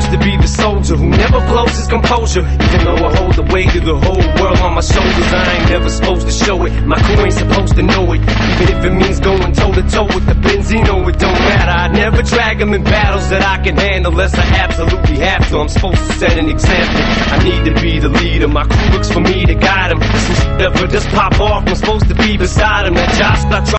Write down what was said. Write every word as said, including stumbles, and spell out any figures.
supposed to be the soldier who never blows his composure. Even though I hold the weight of the whole world on my shoulders, I ain't never supposed to show it. My crew ain't supposed to know it. Even if it means going toe to toe with the Benzino, it don't matter. I never drag them in battles that I can handle unless I absolutely have to. I'm supposed to set an example. I need to be the leader. My crew looks for me to guide them. Some shit ever just pop off, I'm supposed to be beside them. That job start